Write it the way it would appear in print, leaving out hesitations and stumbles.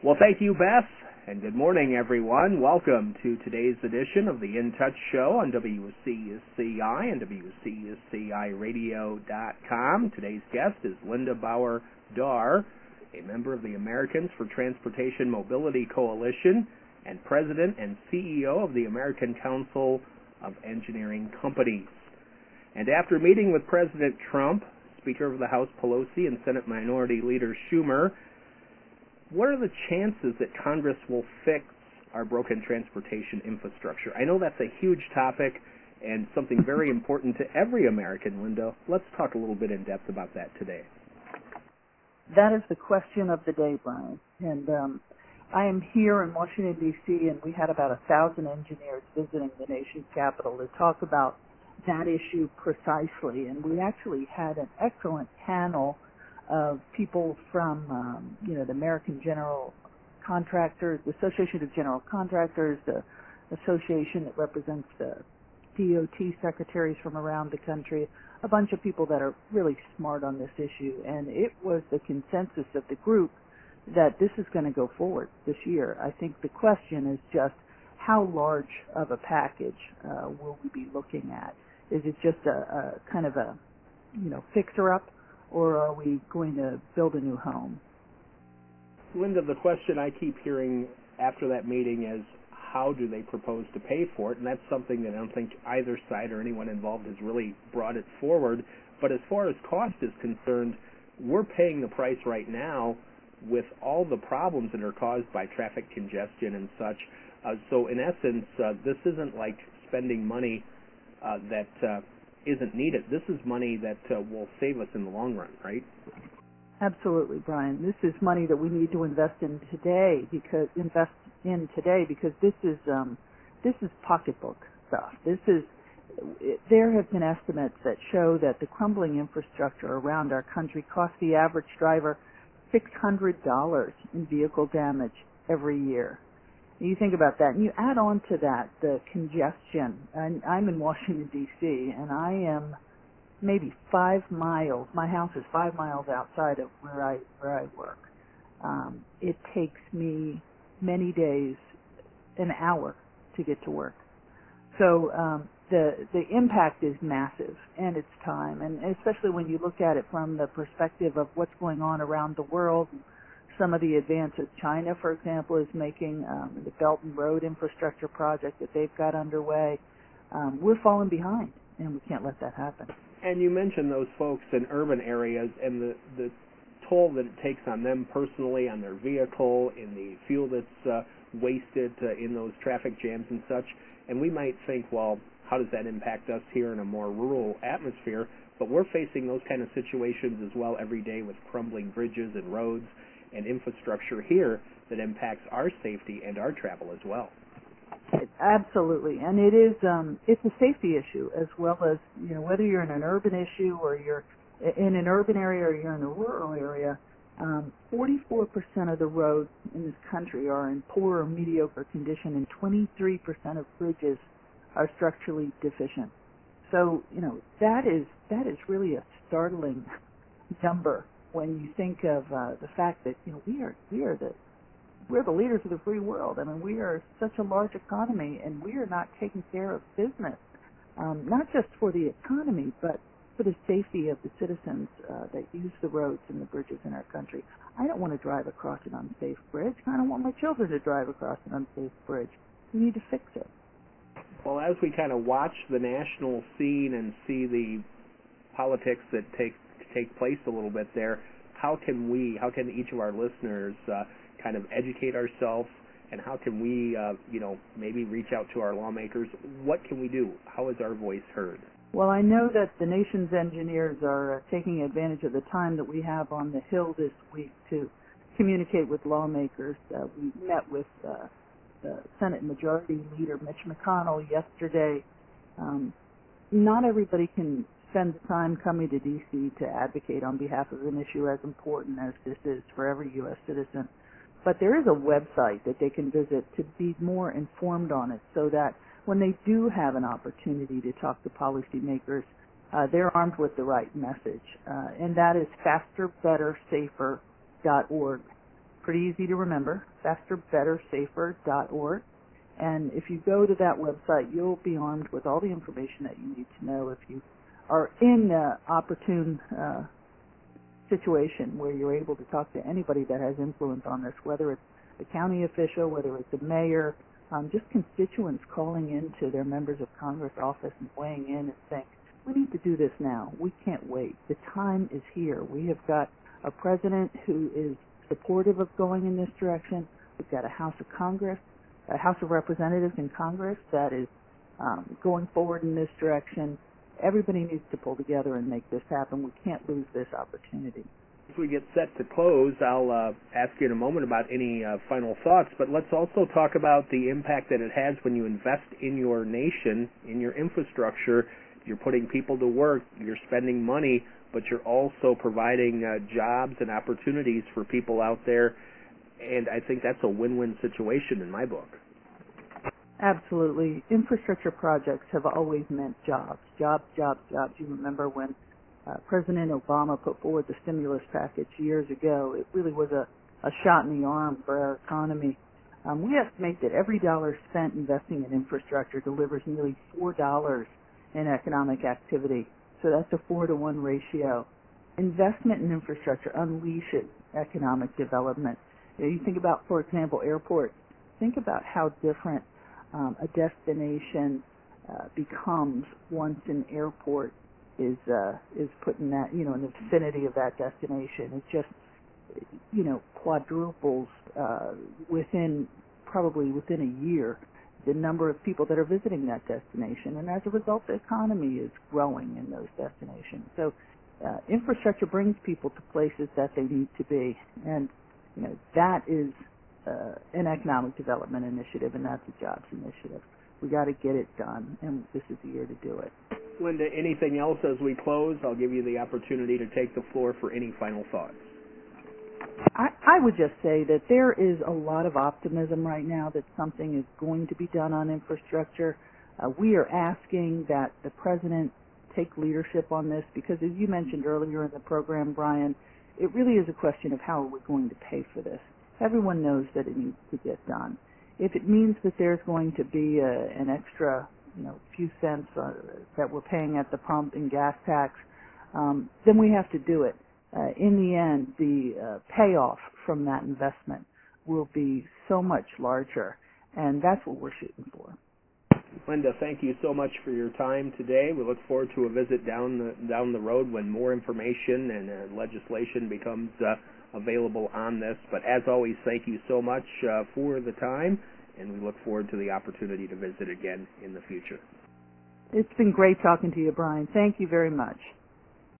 Well, thank you, Beth, and good morning, everyone. Welcome to today's edition of the In Touch Show on WCCI and WCCIRadio.com. Today's guest is Linda Bauer-Darr, a member of the Americans for Transportation Mobility Coalition and president and CEO of the American Council of Engineering Companies. And after meeting with President Trump, Speaker of the House Pelosi, and Senate Minority Leader Schumer, what are the chances that Congress will fix our broken transportation infrastructure? I know that's a huge topic and something very important to every American, Linda. Let's talk a little bit in depth about that today. That is the question of the day, Brian. And I am here in Washington, D.C., and we had about 1,000 engineers visiting the nation's capital to talk about that issue precisely. And we actually had an excellent panel of people from, the American General Contractors, the Association of General Contractors, the association that represents the DOT secretaries from around the country, a bunch of people that are really smart on this issue. And it was the consensus of the group that this is going to go forward this year. I think the question is just how large of a package will we be looking at? Is it just a kind of a, fixer-up, or are we going to build a new home? Linda, the question I keep hearing after that meeting is, how do they propose to pay for it? And that's something that I don't think either side or anyone involved has really brought it forward. But as far as cost is concerned, we're paying the price right now with all the problems that are caused by traffic congestion and such. So in essence, this isn't like spending money that isn't needed. This is money that will save us in the long run, right? Absolutely, Brian. This is money that we need to invest in today because this is pocketbook stuff. There have been estimates that show that the crumbling infrastructure around our country costs the average driver $600 in vehicle damage every year. You think about that, and you add on to that the congestion. And I'm in Washington, D.C., and I am maybe 5 miles. My house is 5 miles outside of where I work. It takes me many days, an hour, to get to work. So the impact is massive, and it's time, and especially when you look at it from the perspective of what's going on around the world. Some of the advances China, for example, is making, the Belt and Road Infrastructure project that they've got underway. We're falling behind, and we can't let that happen. And you mentioned those folks in urban areas and the toll that it takes on them personally, on their vehicle, in the fuel that's wasted in those traffic jams and such. And we might think, well, how does that impact us here in a more rural atmosphere? But we're facing those kind of situations as well every day with crumbling bridges and roads and infrastructure here that impacts our safety and our travel as well. Absolutely, and it's a safety issue as well as, whether you're in an urban issue or you're in an urban area or you're in a rural area. 44% of the roads in this country are in poor or mediocre condition, and 23% of bridges are structurally deficient. So, that is really a startling number when you think of the fact that we're the leaders of the free world. I mean, we are such a large economy, and we are not taking care of business, not just for the economy, but for the safety of the citizens that use the roads and the bridges in our country. I don't want to drive across an unsafe bridge. I don't want my children to drive across an unsafe bridge. We need to fix it. Well, as we kind of watch the national scene and see the politics that take place a little bit there, how can each of our listeners kind of educate ourselves, and how can we, maybe reach out to our lawmakers? What can we do? How is our voice heard? Well, I know that the nation's engineers are taking advantage of the time that we have on the Hill this week to communicate with lawmakers. We met with the Senate Majority Leader Mitch McConnell yesterday. Not everybody can spend the time coming to D.C. to advocate on behalf of an issue as important as this is for every U.S. citizen. But there is a website that they can visit to be more informed on it, so that when they do have an opportunity to talk to policymakers, they're armed with the right message. And that is fasterbettersafer.org. pretty easy to remember, fasterbettersafer.org. And if you go to that website, you'll be armed with all the information that you need to know if you are in an opportune situation where you're able to talk to anybody that has influence on this, whether it's a county official, whether it's a mayor, just constituents calling into their members of Congress office and weighing in and saying, we need to do this now. We can't wait. The time is here. We have got a president who is supportive of going in this direction. We've got a House of Representatives in Congress that is going forward in this direction. Everybody needs to pull together and make this happen. We can't lose this opportunity. As we get set to close, I'll ask you in a moment about any final thoughts, but let's also talk about the impact that it has when you invest in your nation, in your infrastructure. You're putting people to work, you're spending money, but you're also providing jobs and opportunities for people out there, and I think that's a win-win situation in my book. Absolutely. Infrastructure projects have always meant jobs. Jobs, jobs, jobs. You remember when President Obama put forward the stimulus package years ago, it really was a shot in the arm for our economy. We estimate that every dollar spent investing in infrastructure delivers nearly $4 in economic activity. So that's a 4-to-1 ratio. Investment in infrastructure unleashes economic development. You think about, for example, airports. Think about how different a destination becomes once an airport is put in that, in the vicinity of that destination. It just, quadruples probably within a year the number of people that are visiting that destination, and as a result, the economy is growing in those destinations. So, infrastructure brings people to places that they need to be, and that is an economic development initiative, and that's a jobs initiative. We got to get it done, and this is the year to do it. Linda, anything else as we close? I'll give you the opportunity to take the floor for any final thoughts. I would just say that there is a lot of optimism right now that something is going to be done on infrastructure. We are asking that the president take leadership on this because, as you mentioned earlier in the program, Brian, it really is a question of how are we going to pay for this. Everyone knows that it needs to get done. If it means that there's going to be an extra, few cents that we're paying at the pump in gas tax, then we have to do it. In the end, the payoff from that investment will be so much larger, and that's what we're shooting for. Linda, thank you so much for your time today. We look forward to a visit down the road when more information and legislation becomes available on this. But as always, thank you so much for the time, and we look forward to the opportunity to visit again in the future. It's been great talking to you, Brian. Thank you very much.